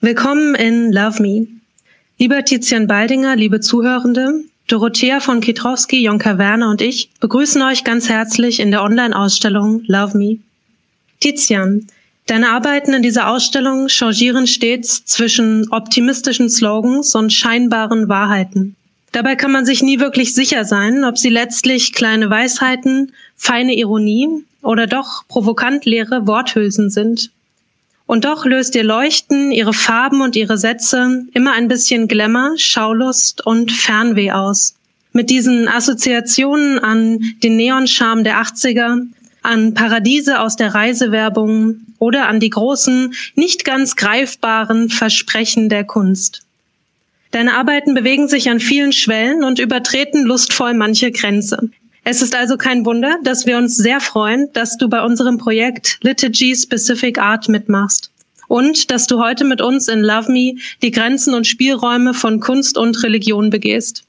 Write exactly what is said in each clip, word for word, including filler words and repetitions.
Willkommen in Love Me. Lieber Tizian Baldinger, liebe Zuhörende, Dorothea von Kietrowski, Jonka Werner und ich begrüßen euch ganz herzlich in der Online-Ausstellung Love Me. Tizian, deine Arbeiten in dieser Ausstellung changieren stets zwischen optimistischen Slogans und scheinbaren Wahrheiten. Dabei kann man sich nie wirklich sicher sein, ob sie letztlich kleine Weisheiten, feine Ironie oder doch provokant leere Worthülsen sind. Und doch löst ihr Leuchten, ihre Farben und ihre Sätze immer ein bisschen Glamour, Schaulust und Fernweh aus. Mit diesen Assoziationen an den Neonscharme der achtziger, an Paradiese aus der Reisewerbung oder an die großen, nicht ganz greifbaren Versprechen der Kunst. Deine Arbeiten bewegen sich an vielen Schwellen und übertreten lustvoll manche Grenze. Es ist also kein Wunder, dass wir uns sehr freuen, dass du bei unserem Projekt Liturgy Specific Art mitmachst und dass du heute mit uns in Love Me die Grenzen und Spielräume von Kunst und Religion begehst.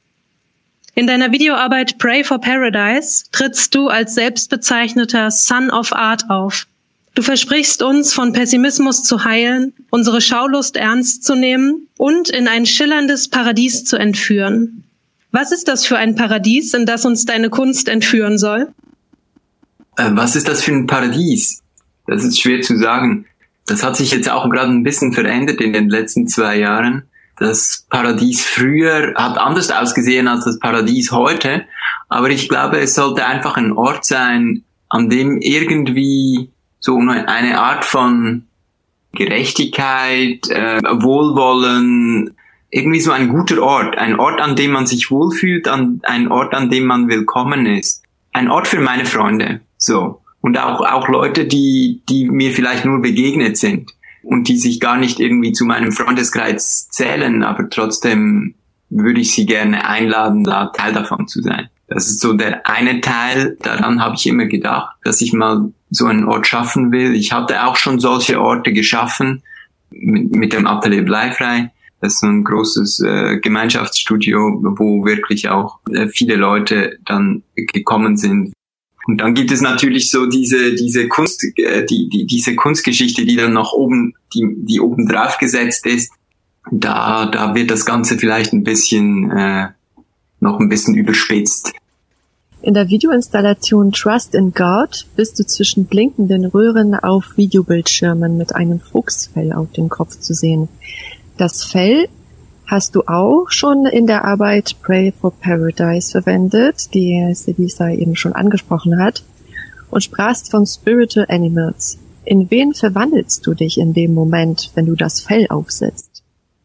In deiner Videoarbeit Pray for Paradise trittst du als selbstbezeichneter Son of Art auf. Du versprichst uns, von Pessimismus zu heilen, unsere Schaulust ernst zu nehmen und in ein schillerndes Paradies zu entführen. Was ist das für ein Paradies, in das uns deine Kunst entführen soll? Äh, was ist das für ein Paradies? Das ist schwer zu sagen. Das hat sich jetzt auch gerade ein bisschen verändert in den letzten zwei Jahren. Das Paradies früher hat anders ausgesehen als das Paradies heute. Aber ich glaube, es sollte einfach ein Ort sein, an dem irgendwie so eine Art von Gerechtigkeit, äh, Wohlwollen, irgendwie so ein guter Ort, ein Ort, an dem man sich wohlfühlt, an, ein Ort, an dem man willkommen ist. Ein Ort für meine Freunde, so. Und auch, auch Leute, die, die mir vielleicht nur begegnet sind und die sich gar nicht irgendwie zu meinem Freundeskreis zählen, aber trotzdem würde ich sie gerne einladen, da Teil davon zu sein. Das ist so der eine Teil, daran habe ich immer gedacht, dass ich mal so einen Ort schaffen will. Ich hatte auch schon solche Orte geschaffen mit, mit dem Atelier Bleifrei. Das ist so ein großes äh, Gemeinschaftsstudio, wo wirklich auch äh, viele Leute dann gekommen sind. Und dann gibt es natürlich so diese diese Kunst, äh, die die diese Kunstgeschichte, die dann noch oben, die die oben drauf gesetzt ist. Da da wird das Ganze vielleicht ein bisschen äh, noch ein bisschen überspitzt. In der Videoinstallation Trust in God bist du zwischen blinkenden Röhren auf Videobildschirmen mit einem Fuchsfell auf dem Kopf zu sehen. Das Fell hast du auch schon in der Arbeit Pray for Paradise verwendet, die Selisa eben schon angesprochen hat, und sprachst von Spiritual Animals. In wen verwandelst du dich in dem Moment, wenn du das Fell aufsetzt?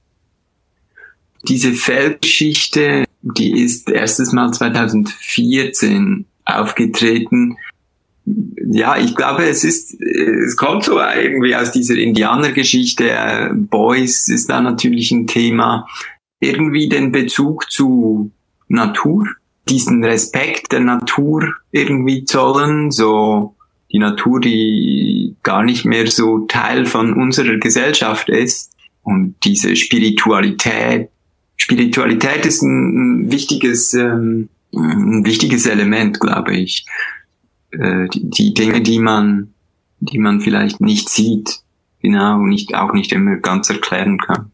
Diese Fellgeschichte, die ist erstes Mal zwanzig vierzehn aufgetreten. Ja, ich glaube, es ist, es kommt so irgendwie aus dieser Indianergeschichte. Boys ist da natürlich ein Thema. Irgendwie den Bezug zu Natur, diesen Respekt der Natur irgendwie zollen, so die Natur, die gar nicht mehr so Teil von unserer Gesellschaft ist. Und diese Spiritualität, Spiritualität ist ein, ein wichtiges, ähm, ein wichtiges Element, glaube ich. Die, die Dinge, die man, die man vielleicht nicht sieht, genau, und nicht, auch nicht immer ganz erklären kann.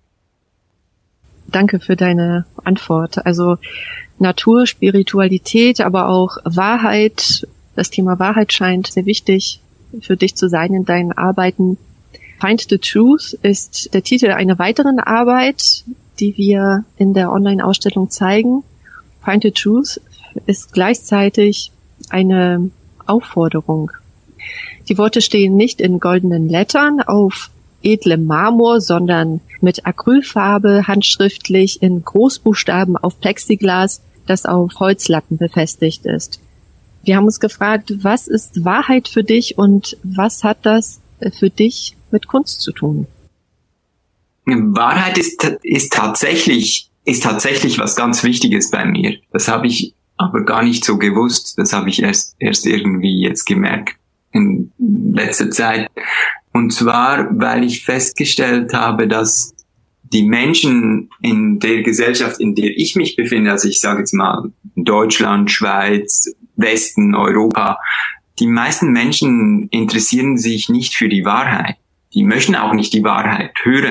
Danke für deine Antwort. Also Natur, Spiritualität, aber auch Wahrheit. Das Thema Wahrheit scheint sehr wichtig für dich zu sein in deinen Arbeiten. Find the Truth ist der Titel einer weiteren Arbeit, die wir in der Online-Ausstellung zeigen. Find the Truth ist gleichzeitig eine Aufforderung. Die Worte stehen nicht in goldenen Lettern auf edlem Marmor, sondern mit Acrylfarbe handschriftlich in Großbuchstaben auf Plexiglas, das auf Holzlatten befestigt ist. Wir haben uns gefragt, was ist Wahrheit für dich und was hat das für dich mit Kunst zu tun? Wahrheit ist, ist tatsächlich, ist tatsächlich was ganz Wichtiges bei mir. Das habe ich aber gar nicht so gewusst. Das habe ich erst, erst irgendwie jetzt gemerkt in letzter Zeit. Und zwar, weil ich festgestellt habe, dass die Menschen in der Gesellschaft, in der ich mich befinde, also ich sage jetzt mal Deutschland, Schweiz, Westen, Europa, die meisten Menschen interessieren sich nicht für die Wahrheit. Die möchten auch nicht die Wahrheit hören.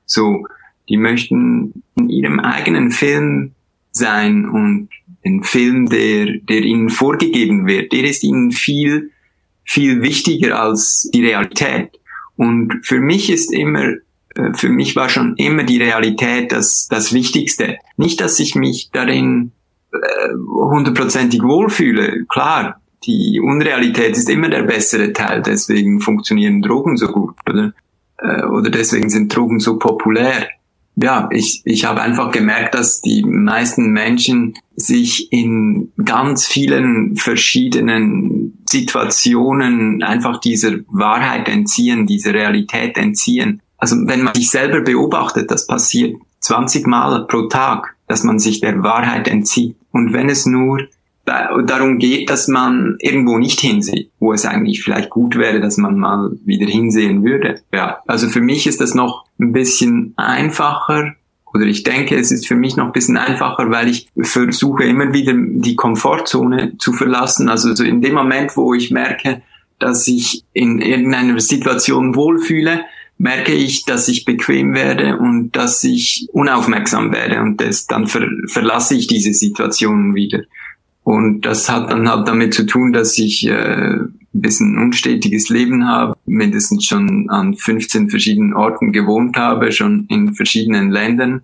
So, die möchten in ihrem eigenen Film sein und ein Film, der, der ihnen vorgegeben wird, der ist ihnen viel, viel wichtiger als die Realität. Und für mich ist immer, für mich war schon immer die Realität das, das Wichtigste. Nicht, dass ich mich darin hundertprozentig wohlfühle. Klar, die Unrealität ist immer der bessere Teil, deswegen funktionieren Drogen so gut, oder? Oder deswegen sind Drogen so populär. Ja, ich, ich habe einfach gemerkt, dass die meisten Menschen sich in ganz vielen verschiedenen Situationen einfach dieser Wahrheit entziehen, dieser Realität entziehen. Also wenn man sich selber beobachtet, das passiert zwanzig Mal pro Tag, dass man sich der Wahrheit entzieht. Und wenn es nur darum geht, dass man irgendwo nicht hinsieht, wo es eigentlich vielleicht gut wäre, dass man mal wieder hinsehen würde. Ja, also für mich ist das noch ein bisschen einfacher, oder ich denke, es ist für mich noch ein bisschen einfacher, weil ich versuche immer wieder die Komfortzone zu verlassen. Also so in dem Moment, wo ich merke, dass ich in irgendeiner Situation wohlfühle, merke ich, dass ich bequem werde und dass ich unaufmerksam werde, und das, dann ver, verlasse ich diese Situation wieder. Und das hat dann halt damit zu tun, dass ich äh, ein bisschen unstetiges Leben habe, mindestens schon an fünfzehn verschiedenen Orten gewohnt habe, schon in verschiedenen Ländern.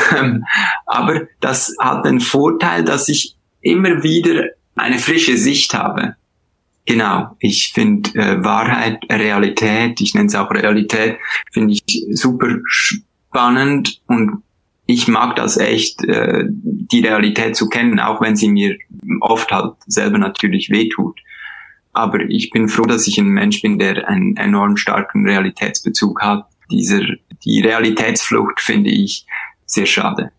Aber das hat den Vorteil, dass ich immer wieder eine frische Sicht habe. Genau, ich finde äh, Wahrheit, Realität, ich nenne es auch Realität, finde ich super spannend, und ich mag das echt, äh, die Realität zu kennen, auch wenn sie mir oft halt selber natürlich wehtut. Aber ich bin froh, dass ich ein Mensch bin, der einen enorm starken Realitätsbezug hat. Dieser, die Realitätsflucht finde ich sehr schade.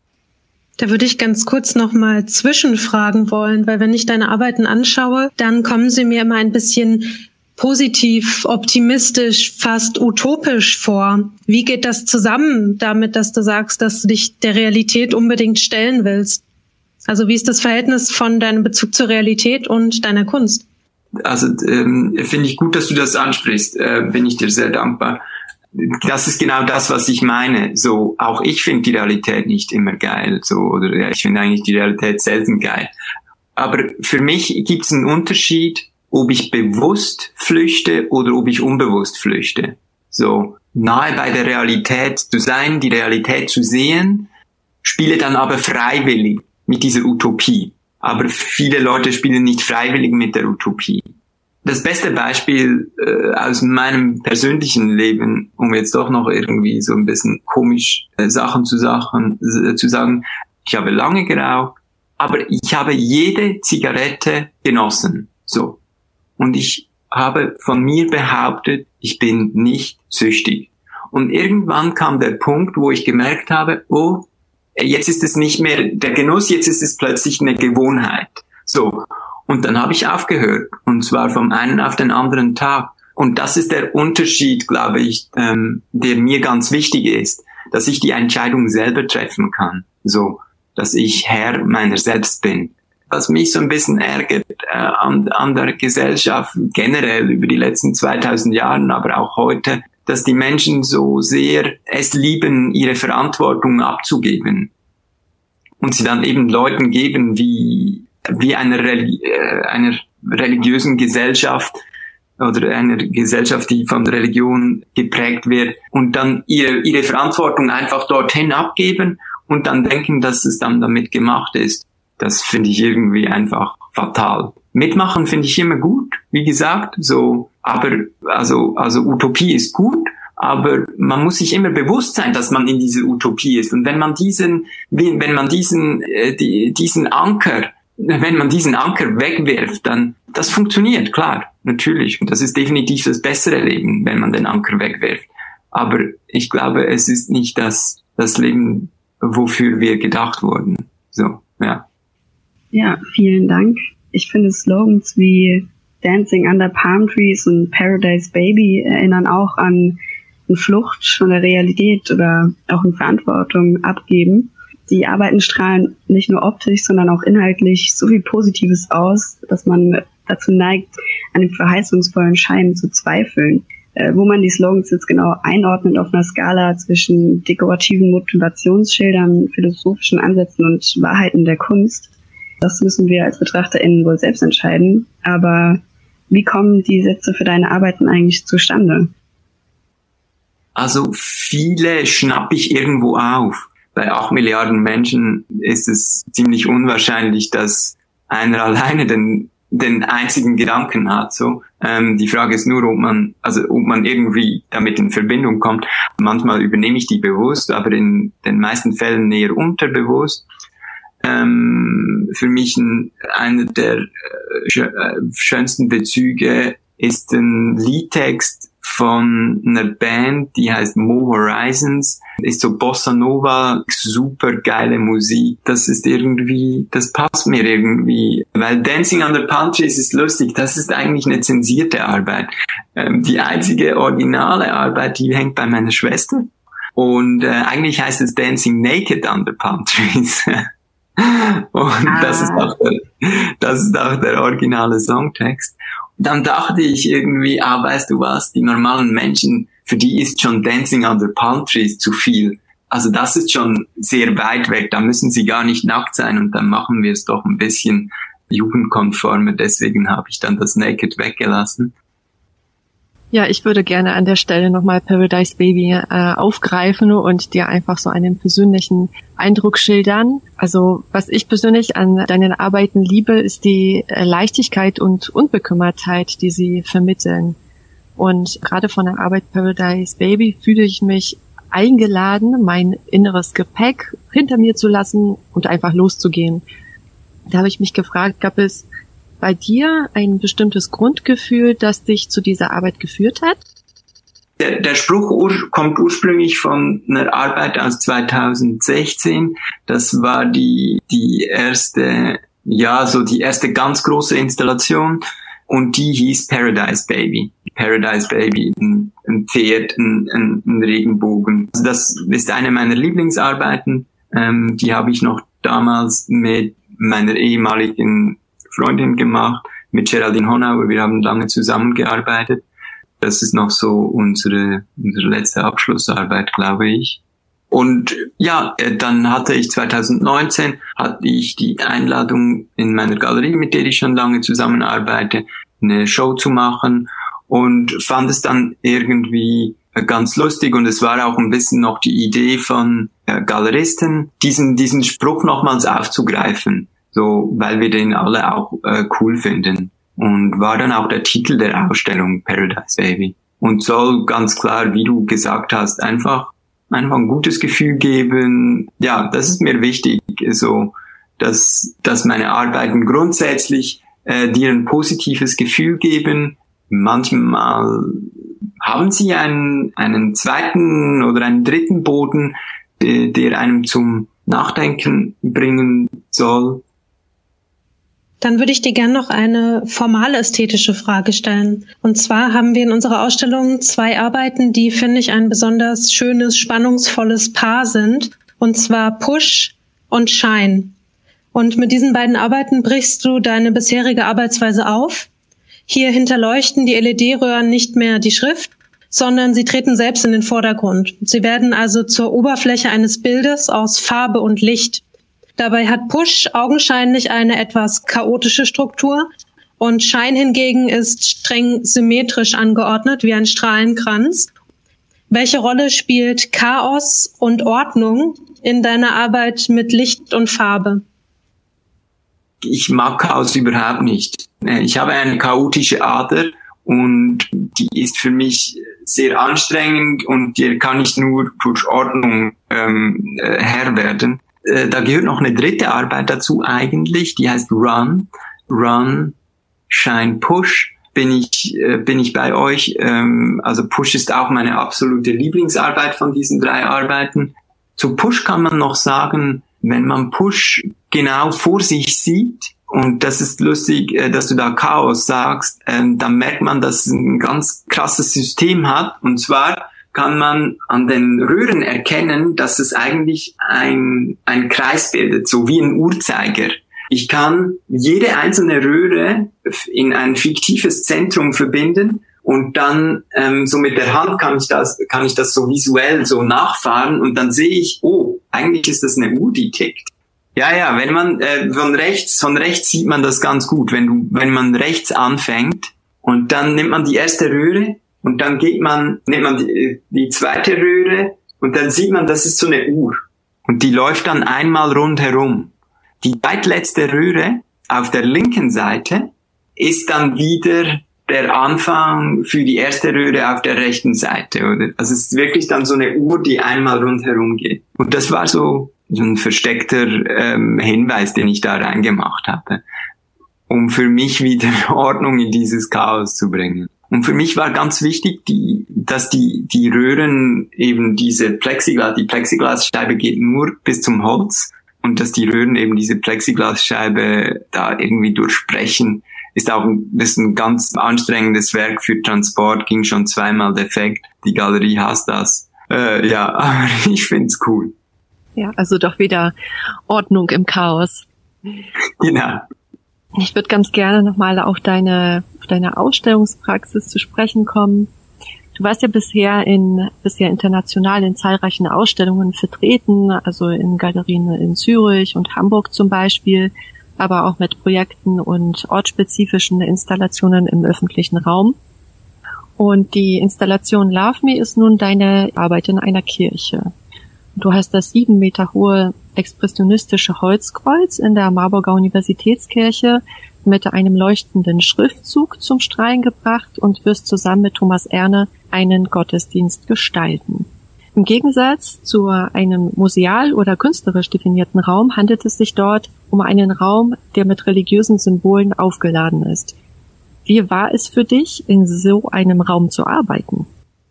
Da würde ich ganz kurz nochmal zwischenfragen wollen, weil wenn ich deine Arbeiten anschaue, dann kommen sie mir immer ein bisschen positiv, optimistisch, fast utopisch vor. Wie geht das zusammen damit, dass du sagst, dass du dich der Realität unbedingt stellen willst? Also wie ist das Verhältnis von deinem Bezug zur Realität und deiner Kunst? Also ähm, finde ich gut, dass du das ansprichst. Äh, bin ich dir sehr dankbar. Das ist genau das, was ich meine. So, auch ich finde die Realität nicht immer geil. So, oder ja, ich finde eigentlich die Realität selten geil. Aber für mich gibt es einen Unterschied, ob ich bewusst flüchte oder ob ich unbewusst flüchte. So, nahe bei der Realität zu sein, die Realität zu sehen, spiele dann aber freiwillig mit dieser Utopie. Aber viele Leute spielen nicht freiwillig mit der Utopie. Das beste Beispiel äh, aus meinem persönlichen Leben, um jetzt doch noch irgendwie so ein bisschen komisch äh, Sachen zu, Sachen, äh, zu sagen, ich habe lange geraucht, aber ich habe jede Zigarette genossen. So. Und ich habe von mir behauptet, ich bin nicht süchtig. Und irgendwann kam der Punkt, wo ich gemerkt habe, oh, jetzt ist es nicht mehr der Genuss, jetzt ist es plötzlich eine Gewohnheit. So. Und dann habe ich aufgehört. Und zwar vom einen auf den anderen Tag. Und das ist der Unterschied, glaube ich, ähm, der mir ganz wichtig ist, dass ich die Entscheidung selber treffen kann. So, dass ich Herr meiner selbst bin. Was mich so ein bisschen ärgert äh, an, an der Gesellschaft generell über die letzten zweitausend Jahren, aber auch heute, dass die Menschen so sehr es lieben, ihre Verantwortung abzugeben. Und sie dann eben Leuten geben, wie, wie einer, Religi- äh, einer religiösen Gesellschaft oder einer Gesellschaft, die von der Religion geprägt wird, und dann ihre, ihre Verantwortung einfach dorthin abgeben und dann denken, dass es dann damit gemacht ist. Das finde ich irgendwie einfach fatal. Mitmachen finde ich immer gut, wie gesagt, so, aber, also, also Utopie ist gut, aber man muss sich immer bewusst sein, dass man in dieser Utopie ist. Und wenn man diesen, wenn man diesen, äh, die, diesen Anker, wenn man diesen Anker wegwirft, dann, das funktioniert, klar, natürlich. Und das ist definitiv das bessere Leben, wenn man den Anker wegwirft. Aber ich glaube, es ist nicht das, das Leben, wofür wir gedacht wurden. So, ja. Ja, vielen Dank. Ich finde Slogans wie Dancing Under Palm Trees und Paradise Baby erinnern auch an eine Flucht von der Realität oder auch eine Verantwortung abgeben. Die Arbeiten strahlen nicht nur optisch, sondern auch inhaltlich so viel Positives aus, dass man dazu neigt, an den verheißungsvollen Scheinen zu zweifeln. äh, wo man die Slogans jetzt genau einordnet auf einer Skala zwischen dekorativen Motivationsschildern, philosophischen Ansätzen und Wahrheiten der Kunst. Das müssen wir als BetrachterInnen wohl selbst entscheiden. Aber wie kommen die Sätze für deine Arbeiten eigentlich zustande? Also viele schnappe ich irgendwo auf. Bei acht Milliarden Menschen ist es ziemlich unwahrscheinlich, dass einer alleine den, den einzigen Gedanken hat. So, ähm, die Frage ist nur, ob man, also ob man irgendwie damit in Verbindung kommt. Manchmal übernehme ich die bewusst, aber in den meisten Fällen eher unterbewusst. Ähm, für mich ein, einer der äh, schönsten Bezüge ist ein Liedtext von einer Band, die heißt Mo Horizons. Ist so Bossa Nova, super geile Musik. Das ist irgendwie, das passt mir irgendwie. Weil Dancing Under Palm Trees ist lustig, das ist eigentlich eine zensierte Arbeit. Ähm, die einzige originale Arbeit, die hängt bei meiner Schwester. Und äh, eigentlich heißt es Dancing Naked Under Palm Trees. Und ah. das ist auch der, das ist auch der originale Songtext. Und dann dachte ich irgendwie, ah, weißt du was, die normalen Menschen, für die ist schon Dancing Under Palm Trees zu viel. Also das ist schon sehr weit weg, da müssen sie gar nicht nackt sein und dann machen wir es doch ein bisschen jugendkonformer. Deswegen habe ich dann das Naked weggelassen. Ja, ich würde gerne an der Stelle nochmal Paradise Baby äh, aufgreifen und dir einfach so einen persönlichen Eindruck schildern. Also was ich persönlich an deinen Arbeiten liebe, ist die äh, Leichtigkeit und Unbekümmertheit, die sie vermitteln. Und gerade von der Arbeit Paradise Baby fühle ich mich eingeladen, mein inneres Gepäck hinter mir zu lassen und einfach loszugehen. Da habe ich mich gefragt, gab es bei dir ein bestimmtes Grundgefühl, das dich zu dieser Arbeit geführt hat? Der, der Spruch ur- kommt ursprünglich von einer Arbeit aus zweitausendsechzehn. Das war die, die erste, ja, so die erste ganz große Installation. Und die hieß Paradise Baby. Paradise Baby, ein, ein Pferd, ein, ein, ein Regenbogen. Also das ist eine meiner Lieblingsarbeiten. Ähm, die habe ich noch damals mit meiner ehemaligen Freundin gemacht, mit Geraldine Honauer. Wir haben lange zusammengearbeitet. Das ist noch so unsere, unsere letzte Abschlussarbeit, glaube ich. Und ja, dann hatte ich zweitausendneunzehn, hatte ich die Einladung in meiner Galerie, mit der ich schon lange zusammenarbeite, eine Show zu machen und fand es dann irgendwie ganz lustig und es war auch ein bisschen noch die Idee von äh, Galeristen, diesen, diesen Spruch nochmals aufzugreifen. So, weil wir den alle auch äh, cool finden. Und war dann auch der Titel der Ausstellung, Paradise Baby. Und soll ganz klar, wie du gesagt hast, einfach, einfach ein gutes Gefühl geben. Ja, das ist mir wichtig, so, dass, dass meine Arbeiten grundsätzlich äh, dir ein positives Gefühl geben. Manchmal haben sie einen, einen zweiten oder einen dritten Boden, der, der einem zum Nachdenken bringen soll. Dann würde ich dir gerne noch eine formale ästhetische Frage stellen. Und zwar haben wir in unserer Ausstellung zwei Arbeiten, die, finde ich, ein besonders schönes, spannungsvolles Paar sind. Und zwar Push und Shine. Und mit diesen beiden Arbeiten brichst du deine bisherige Arbeitsweise auf. Hier hinterleuchten die L E D-Röhren nicht mehr die Schrift, sondern sie treten selbst in den Vordergrund. Sie werden also zur Oberfläche eines Bildes aus Farbe und Licht. Dabei hat Push augenscheinlich eine etwas chaotische Struktur und Shine hingegen ist streng symmetrisch angeordnet wie ein Strahlenkranz. Welche Rolle spielt Chaos und Ordnung in deiner Arbeit mit Licht und Farbe? Ich mag Chaos überhaupt nicht. Ich habe eine chaotische Ader und die ist für mich sehr anstrengend und die kann ich nur durch Ordnung ähm, Herr werden. Da gehört noch eine dritte Arbeit dazu eigentlich, die heißt Run. Run, Shine, Push. Bin ich, äh, bin ich bei euch. Ähm, also Push ist auch meine absolute Lieblingsarbeit von diesen drei Arbeiten. Zu Push kann man noch sagen, wenn man Push genau vor sich sieht, und das ist lustig, äh, dass du da Chaos sagst, äh, dann merkt man, dass es ein ganz krasses System hat. Und zwar kann man an den Röhren erkennen, dass es eigentlich ein, ein Kreis bildet, so wie ein Uhrzeiger. Ich kann jede einzelne Röhre in ein fiktives Zentrum verbinden Und dann ähm, so mit der Hand kann ich das kann ich das so visuell so nachfahren und dann sehe ich, oh, eigentlich ist das eine Uhr, die tickt. Ja, ja, wenn man äh, von rechts von rechts sieht man das ganz gut, wenn du wenn man rechts anfängt und dann nimmt man die erste Röhre und dann geht man nimmt man die, die zweite Röhre und dann sieht man, das ist so eine Uhr und die läuft dann einmal rundherum. Die zweitletzte Röhre auf der linken Seite ist dann wieder der Anfang für die erste Röhre auf der rechten Seite, oder? Also es ist wirklich dann so eine Uhr, die einmal rundherum geht. Und das war so, so ein versteckter ähm, Hinweis, den ich da reingemacht habe, um für mich wieder Ordnung in dieses Chaos zu bringen. Und für mich war ganz wichtig, die, dass die, die Röhren eben diese Plexiglas, die Plexiglasscheibe geht nur bis zum Holz und dass die Röhren eben diese Plexiglasscheibe da irgendwie durchbrechen. Ist auch ein, ist ein ganz anstrengendes Werk für Transport, ging schon zweimal defekt. Die Galerie hasst das. Äh, ja, aber ich find's cool. Ja, also doch wieder Ordnung im Chaos. Genau. Ich würde ganz gerne nochmal auf deine, auf deine Ausstellungspraxis zu sprechen kommen. Du warst ja bisher in, bisher international in zahlreichen Ausstellungen vertreten, also in Galerien in Zürich und Hamburg zum Beispiel, aber auch mit Projekten und ortsspezifischen Installationen im öffentlichen Raum. Und die Installation Love Me ist nun deine Arbeit in einer Kirche. Du hast das sieben Meter hohe expressionistische Holzkreuz in der Marburger Universitätskirche mit einem leuchtenden Schriftzug zum Strahlen gebracht und wirst zusammen mit Thomas Erne einen Gottesdienst gestalten. Im Gegensatz zu einem museal oder künstlerisch definierten Raum handelt es sich dort um einen Raum, der mit religiösen Symbolen aufgeladen ist. Wie war es für dich, in so einem Raum zu arbeiten?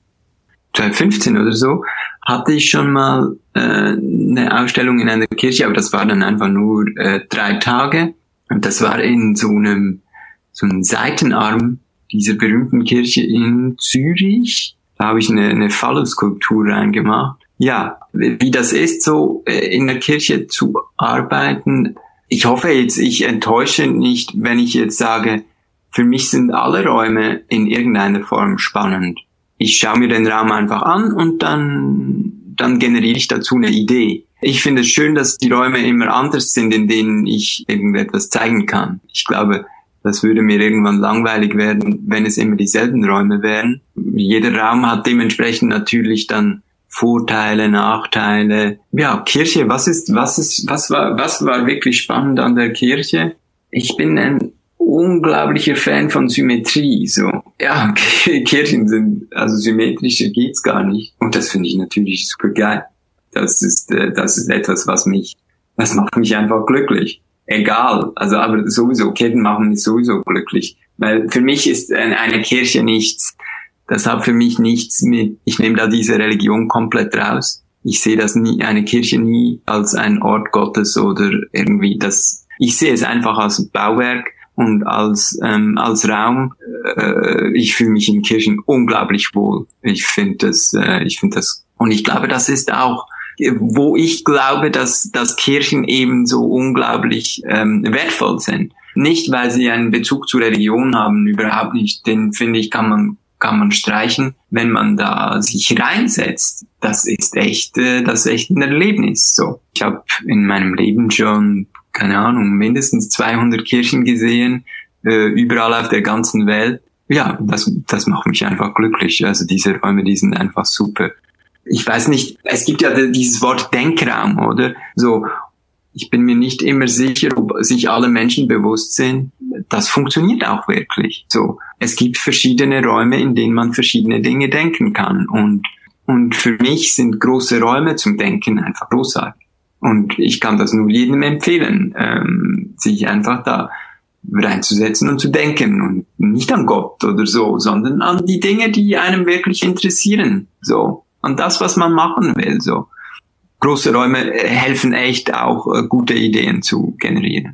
zwanzig fünfzehn oder so hatte ich schon mal äh, eine Ausstellung in einer Kirche, aber das war dann einfach nur äh, drei Tage. Und das war in so einem so einem Seitenarm dieser berühmten Kirche in Zürich. Da habe ich eine, eine Phallus-Skulptur reingemacht. Ja, wie das ist, so äh, in der Kirche zu arbeiten. Ich hoffe jetzt, ich enttäusche nicht, wenn ich jetzt sage, für mich sind alle Räume in irgendeiner Form spannend. Ich schaue mir den Raum einfach an und dann, dann generiere ich dazu eine Idee. Ich finde es schön, dass die Räume immer anders sind, in denen ich irgendetwas zeigen kann. Ich glaube, das würde mir irgendwann langweilig werden, wenn es immer dieselben Räume wären. Jeder Raum hat dementsprechend natürlich dann Vorteile, Nachteile. Ja, Kirche, was ist, was ist, was war, was war wirklich spannend an der Kirche? Ich bin ein unglaublicher Fan von Symmetrie, so. Ja, Kirchen sind, also symmetrischer geht's gar nicht. Und das finde ich natürlich super geil. Das ist, das ist etwas, was mich, das macht mich einfach glücklich. Egal, also, aber sowieso, Kirchen machen mich sowieso glücklich. Weil für mich ist eine Kirche nichts, das hat für mich nichts mit, ich nehme da diese Religion komplett raus. Ich sehe das nie, eine Kirche nie als ein Ort Gottes oder irgendwie das, ich sehe es einfach als Bauwerk und als ähm, als Raum. Äh, ich fühle mich in Kirchen unglaublich wohl. Ich finde das, äh, ich finde das, und ich glaube, das ist auch, wo ich glaube, dass dass Kirchen eben so unglaublich ähm, wertvoll sind. Nicht, weil sie einen Bezug zur Religion haben, überhaupt nicht. Den finde ich, kann man kann man streichen, wenn man da sich reinsetzt. Das ist echt, äh, das ist echt ein Erlebnis. So, ich habe in meinem Leben schon, keine Ahnung, mindestens zweihundert Kirchen gesehen, äh, überall auf der ganzen Welt. Ja, das das macht mich einfach glücklich. Also diese Räume, die sind einfach super. Ich weiß nicht, es gibt ja dieses Wort Denkraum, oder? So, ich bin mir nicht immer sicher, ob sich alle Menschen bewusst sind. Das funktioniert auch wirklich. So, es gibt verschiedene Räume, in denen man verschiedene Dinge denken kann. Und und für mich sind große Räume zum Denken einfach großartig. Und ich kann das nur jedem empfehlen, ähm, sich einfach da reinzusetzen und zu denken und nicht an Gott oder so, sondern an die Dinge, die einem wirklich interessieren. So, an das, was man machen will. So, große Räume helfen echt auch, gute Ideen zu generieren.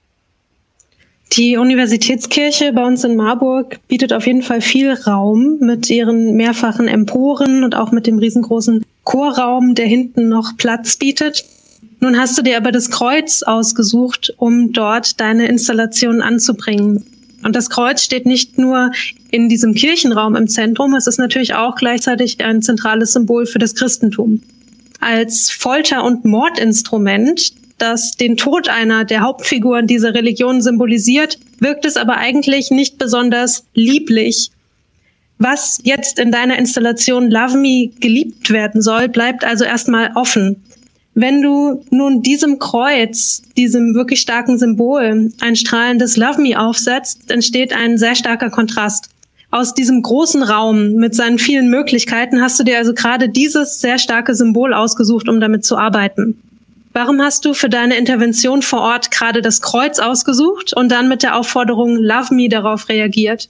Die Universitätskirche bei uns in Marburg bietet auf jeden Fall viel Raum mit ihren mehrfachen Emporen und auch mit dem riesengroßen Chorraum, der hinten noch Platz bietet. Nun hast du dir aber das Kreuz ausgesucht, um dort deine Installation anzubringen. Und das Kreuz steht nicht nur in diesem Kirchenraum im Zentrum, es ist natürlich auch gleichzeitig ein zentrales Symbol für das Christentum. Als Folter- und Mordinstrument, das den Tod einer der Hauptfiguren dieser Religion symbolisiert, wirkt es aber eigentlich nicht besonders lieblich. Was jetzt in deiner Installation Love Me geliebt werden soll, bleibt also erstmal offen. Wenn du nun diesem Kreuz, diesem wirklich starken Symbol, ein strahlendes Love Me aufsetzt, entsteht ein sehr starker Kontrast. Aus diesem großen Raum mit seinen vielen Möglichkeiten hast du dir also gerade dieses sehr starke Symbol ausgesucht, um damit zu arbeiten. Warum hast du für deine Intervention vor Ort gerade das Kreuz ausgesucht und dann mit der Aufforderung Love Me darauf reagiert?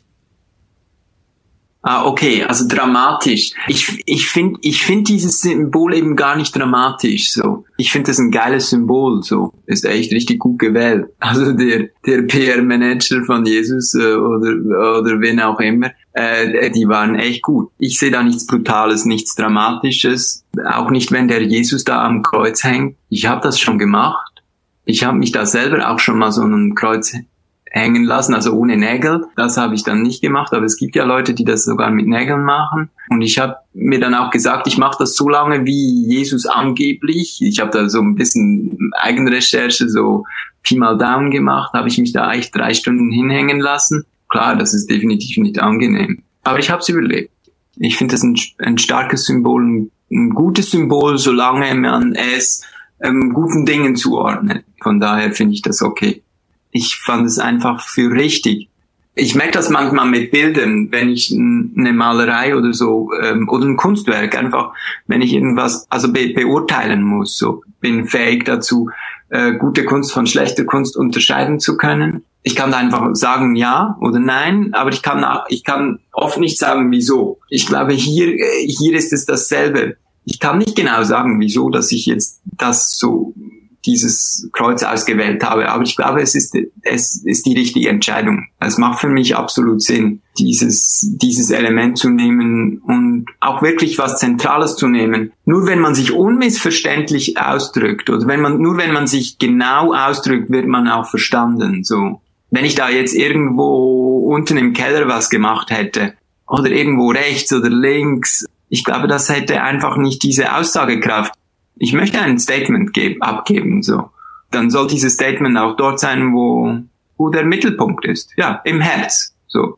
Ah, okay, also dramatisch. Ich ich finde ich finde dieses Symbol eben gar nicht dramatisch so. Ich finde das ein geiles Symbol so. Ist echt richtig gut gewählt. Also der der P R-Manager von Jesus äh, oder oder wen auch immer, äh, die waren echt gut. Ich sehe da nichts Brutales, nichts Dramatisches, auch nicht, wenn der Jesus da am Kreuz hängt. Ich habe das schon gemacht. Ich habe mich da selber auch schon mal so ein Kreuz hängen lassen, also ohne Nägel. Das habe ich dann nicht gemacht, aber es gibt ja Leute, die das sogar mit Nägeln machen. Und ich habe mir dann auch gesagt, ich mache das so lange wie Jesus angeblich. Ich habe da so ein bisschen Eigenrecherche, so Pi mal Daumen gemacht, habe ich mich da eigentlich drei Stunden hinhängen lassen. Klar, das ist definitiv nicht angenehm. Aber ich habe es überlebt. Ich finde das ein, ein starkes Symbol, ein, ein gutes Symbol, solange man es ähm, guten Dingen zuordnet. Von daher finde ich das okay. Ich fand es einfach für richtig. Ich merke das manchmal mit Bildern, wenn ich eine Malerei oder so ähm, oder ein Kunstwerk einfach, wenn ich irgendwas also be- beurteilen muss, so bin fähig dazu, äh, gute Kunst von schlechter Kunst unterscheiden zu können. Ich kann da einfach sagen ja oder nein, aber ich kann ich kann oft nicht sagen wieso. Ich glaube hier hier ist es dasselbe. Ich kann nicht genau sagen wieso, dass ich jetzt das so dieses Kreuz ausgewählt habe. Aber ich glaube, es ist, es ist die richtige Entscheidung. Es macht für mich absolut Sinn, dieses, dieses Element zu nehmen und auch wirklich was Zentrales zu nehmen. Nur wenn man sich unmissverständlich ausdrückt oder wenn man, nur wenn man sich genau ausdrückt, wird man auch verstanden, so. Wenn ich da jetzt irgendwo unten im Keller was gemacht hätte oder irgendwo rechts oder links, ich glaube, das hätte einfach nicht diese Aussagekraft. Ich möchte ein Statement geben, abgeben, so. Dann soll dieses Statement auch dort sein, wo, wo der Mittelpunkt ist. Ja, im Herz, so.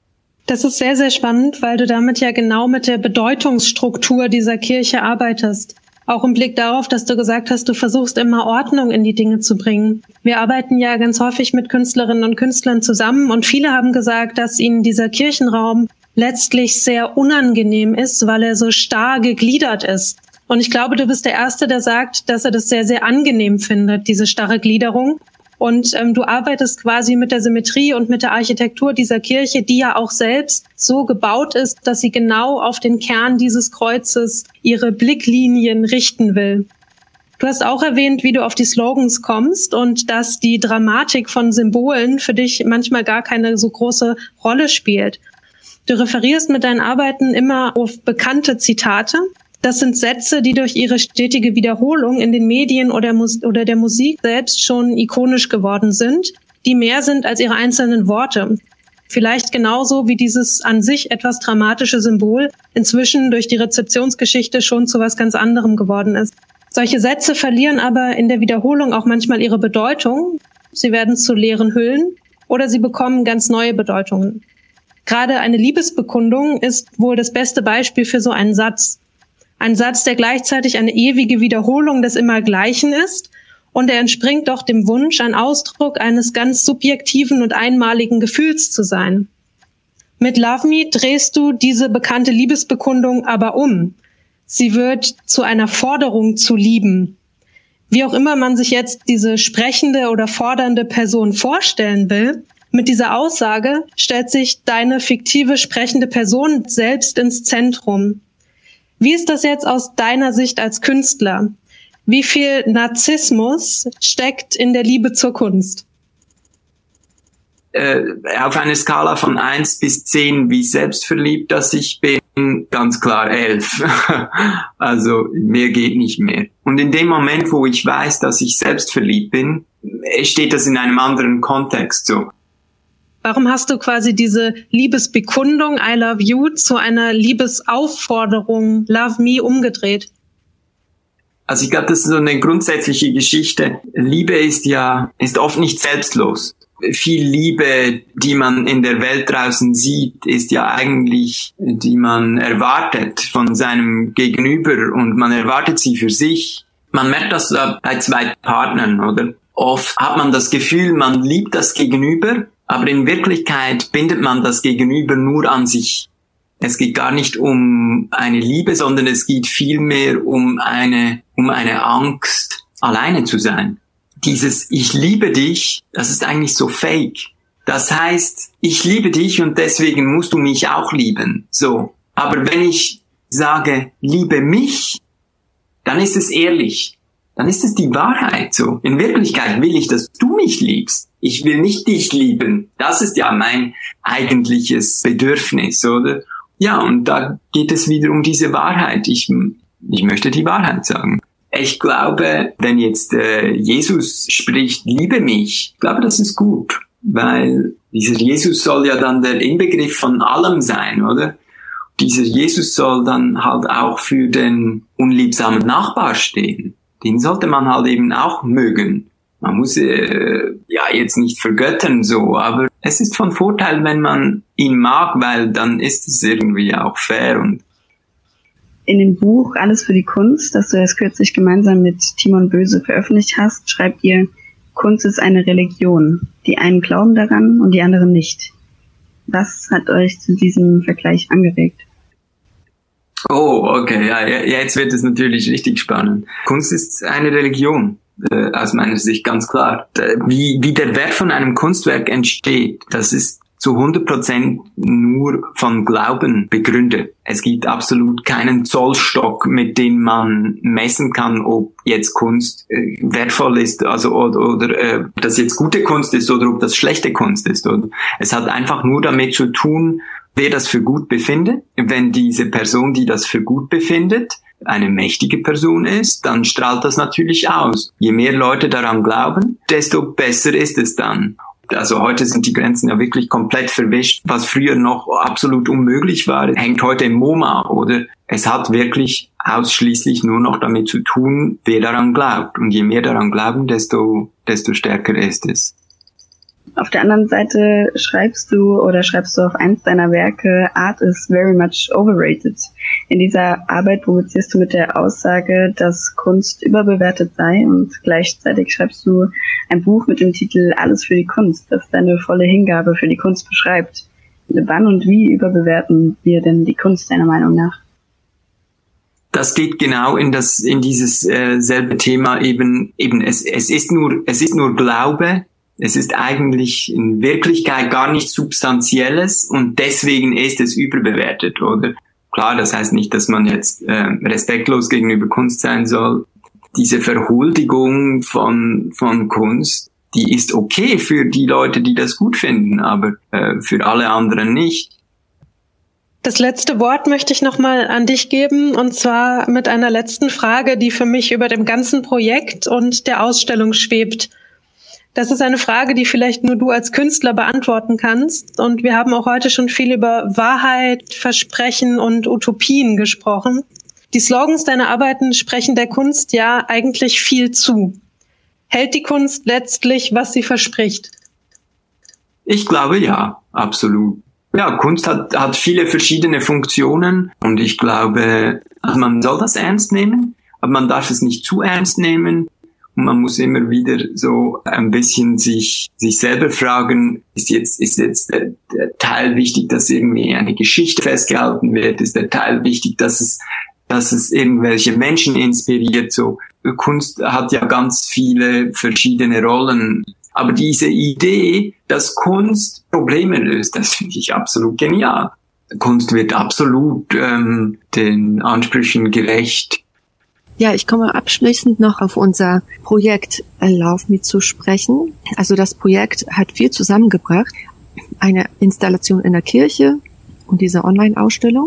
Das ist sehr, sehr spannend, weil du damit ja genau mit der Bedeutungsstruktur dieser Kirche arbeitest. Auch im Blick darauf, dass du gesagt hast, du versuchst immer Ordnung in die Dinge zu bringen. Wir arbeiten ja ganz häufig mit Künstlerinnen und Künstlern zusammen und viele haben gesagt, dass ihnen dieser Kirchenraum letztlich sehr unangenehm ist, weil er so starr gegliedert ist. Und ich glaube, du bist der Erste, der sagt, dass er das sehr, sehr angenehm findet, diese starre Gliederung. Und ähm, du arbeitest quasi mit der Symmetrie und mit der Architektur dieser Kirche, die ja auch selbst so gebaut ist, dass sie genau auf den Kern dieses Kreuzes ihre Blicklinien richten will. Du hast auch erwähnt, wie du auf die Slogans kommst und dass die Dramatik von Symbolen für dich manchmal gar keine so große Rolle spielt. Du referierst mit deinen Arbeiten immer auf bekannte Zitate. Das sind Sätze, die durch ihre stetige Wiederholung in den Medien oder, Mus- oder der Musik selbst schon ikonisch geworden sind, die mehr sind als ihre einzelnen Worte. Vielleicht genauso wie dieses an sich etwas dramatische Symbol inzwischen durch die Rezeptionsgeschichte schon zu was ganz anderem geworden ist. Solche Sätze verlieren aber in der Wiederholung auch manchmal ihre Bedeutung. Sie werden zu leeren Hüllen oder sie bekommen ganz neue Bedeutungen. Gerade eine Liebesbekundung ist wohl das beste Beispiel für so einen Satz. Ein Satz, der gleichzeitig eine ewige Wiederholung des Immergleichen ist und er entspringt doch dem Wunsch, ein Ausdruck eines ganz subjektiven und einmaligen Gefühls zu sein. Mit Love Me drehst du diese bekannte Liebesbekundung aber um. Sie wird zu einer Forderung zu lieben. Wie auch immer man sich jetzt diese sprechende oder fordernde Person vorstellen will, mit dieser Aussage stellt sich deine fiktive sprechende Person selbst ins Zentrum. Wie ist das jetzt aus deiner Sicht als Künstler? Wie viel Narzissmus steckt in der Liebe zur Kunst? Äh, auf einer Skala von eins bis zehn, wie selbstverliebt dass ich bin, ganz klar elf. Also mehr geht nicht mehr. Und in dem Moment, wo ich weiß, dass ich selbstverliebt bin, steht das in einem anderen Kontext so. Warum hast du quasi diese Liebesbekundung, I love you, zu einer Liebesaufforderung, love me, umgedreht? Also ich glaube, das ist so eine grundsätzliche Geschichte. Liebe ist ja, ist oft nicht selbstlos. Viel Liebe, die man in der Welt draußen sieht, ist ja eigentlich, die man erwartet von seinem Gegenüber und man erwartet sie für sich. Man merkt das bei zwei Partnern, oder? Oft hat man das Gefühl, man liebt das Gegenüber, aber in Wirklichkeit bindet man das Gegenüber nur an sich. Es geht gar nicht um eine Liebe, sondern es geht vielmehr um eine, um eine Angst, alleine zu sein. Dieses Ich liebe dich, das ist eigentlich so fake. Das heißt, ich liebe dich und deswegen musst du mich auch lieben. So. Aber wenn ich sage, liebe mich, dann ist es ehrlich. Dann ist es die Wahrheit so. In Wirklichkeit will ich, dass du mich liebst. Ich will nicht dich lieben. Das ist ja mein eigentliches Bedürfnis, oder? Ja, und da geht es wieder um diese Wahrheit. Ich, ich möchte die Wahrheit sagen. Ich glaube, wenn jetzt äh, Jesus spricht, liebe mich, ich glaube, das ist gut. Weil dieser Jesus soll ja dann der Inbegriff von allem sein, oder? Dieser Jesus soll dann halt auch für den unliebsamen Nachbar stehen. Den sollte man halt eben auch mögen. Man muss äh, ja jetzt nicht vergöttern so, aber es ist von Vorteil, wenn man ihn mag, weil dann ist es irgendwie auch fair. Und in dem Buch Alles für die Kunst, das du erst kürzlich gemeinsam mit Timon Böse veröffentlicht hast, schreibt ihr, Kunst ist eine Religion. Die einen glauben daran und die anderen nicht. Was hat euch zu diesem Vergleich angeregt? Oh, okay, ja, jetzt wird es natürlich richtig spannend. Kunst ist eine Religion, äh, aus meiner Sicht ganz klar. Wie, wie der Wert von einem Kunstwerk entsteht, das ist zu hundert Prozent nur von Glauben begründet. Es gibt absolut keinen Zollstock, mit dem man messen kann, ob jetzt Kunst äh, wertvoll ist, also oder, oder äh, das jetzt gute Kunst ist oder ob das schlechte Kunst ist. Oder? Es hat einfach nur damit zu tun, wer das für gut befindet. Wenn diese Person, die das für gut befindet, eine mächtige Person ist, dann strahlt das natürlich aus. Je mehr Leute daran glauben, desto besser ist es dann. Also heute sind die Grenzen ja wirklich komplett verwischt. Was früher noch absolut unmöglich war, hängt heute im MoMA, oder? Es hat wirklich ausschließlich nur noch damit zu tun, wer daran glaubt. Und je mehr daran glauben, desto, desto stärker ist es. Auf der anderen Seite schreibst du oder schreibst du auf eins deiner Werke, Art is very much overrated. In dieser Arbeit provozierst du mit der Aussage, dass Kunst überbewertet sei und gleichzeitig schreibst du ein Buch mit dem Titel Alles für die Kunst, das deine volle Hingabe für die Kunst beschreibt. Wann und wie überbewerten wir denn die Kunst deiner Meinung nach? Das geht genau in das, in dieses äh, selbe Thema eben, eben, es, es ist nur, es ist nur Glaube. Es ist eigentlich in Wirklichkeit gar nichts Substanzielles und deswegen ist es überbewertet, oder? Klar, das heißt nicht, dass man jetzt äh, respektlos gegenüber Kunst sein soll. Diese Verhuldigung von von Kunst, die ist okay für die Leute, die das gut finden, aber äh, für alle anderen nicht. Das letzte Wort möchte ich nochmal an dich geben, und zwar mit einer letzten Frage, die für mich über dem ganzen Projekt und der Ausstellung schwebt. Das ist eine Frage, die vielleicht nur du als Künstler beantworten kannst. Und wir haben auch heute schon viel über Wahrheit, Versprechen und Utopien gesprochen. Die Slogans deiner Arbeiten sprechen der Kunst ja eigentlich viel zu. Hält die Kunst letztlich, was sie verspricht? Ich glaube ja, absolut. Ja, Kunst hat, hat viele verschiedene Funktionen und ich glaube, also man soll das ernst nehmen, aber man darf es nicht zu ernst nehmen. Und man muss immer wieder so ein bisschen sich sich selber fragen, ist jetzt ist jetzt der, der Teil wichtig, dass irgendwie eine Geschichte festgehalten wird? Ist der Teil wichtig, dass es dass es irgendwelche Menschen inspiriert? So Kunst hat ja ganz viele verschiedene Rollen. Aber diese Idee, dass Kunst Probleme löst, das finde ich absolut genial. Kunst wird absolut ähm, den Ansprüchen gerecht. Ja, ich komme abschließend noch auf unser Projekt Love Me zu sprechen. Also das Projekt hat viel zusammengebracht. Eine Installation in der Kirche und diese Online-Ausstellung.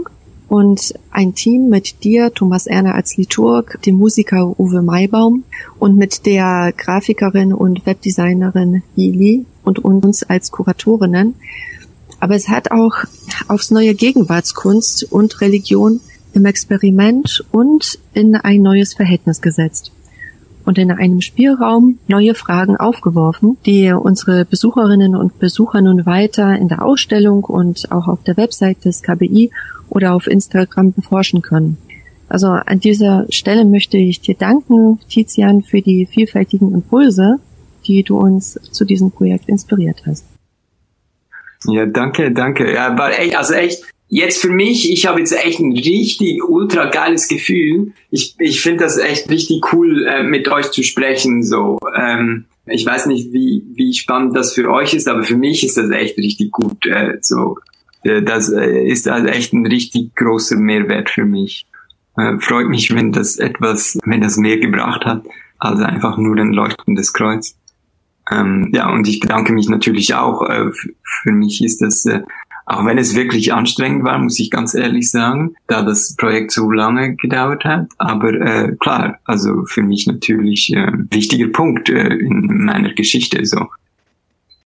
und ein Team mit dir, Thomas Erner als Liturg, dem Musiker Uwe Maibaum und mit der Grafikerin und Webdesignerin Ili und uns als Kuratorinnen. Aber es hat auch aufs neue Gegenwartskunst und Religion im Experiment und in ein neues Verhältnis gesetzt und in einem Spielraum neue Fragen aufgeworfen, die unsere Besucherinnen und Besucher nun weiter in der Ausstellung und auch auf der Website des K B I oder auf Instagram beforschen können. Also an dieser Stelle möchte ich dir danken, Tizian, für die vielfältigen Impulse, die du uns zu diesem Projekt inspiriert hast. Ja, danke, danke. Ja, war echt, also echt, jetzt für mich, ich habe jetzt echt ein richtig ultra geiles Gefühl. Ich, ich finde das echt richtig cool, äh, mit euch zu sprechen, so. Ähm, ich weiß nicht, wie, wie spannend das für euch ist, aber für mich ist das echt richtig gut, äh, so. Äh, das äh, ist also echt ein richtig großer Mehrwert für mich. Äh, freut mich, wenn das etwas, wenn das mehr gebracht hat, als einfach nur ein leuchtendes Kreuz. Ähm, ja, und ich bedanke mich natürlich auch. Äh, f- für mich ist das, äh, auch wenn es wirklich anstrengend war, muss ich ganz ehrlich sagen, da das Projekt so lange gedauert hat. Aber äh, klar, also für mich natürlich äh, wichtiger Punkt äh, in meiner Geschichte. So.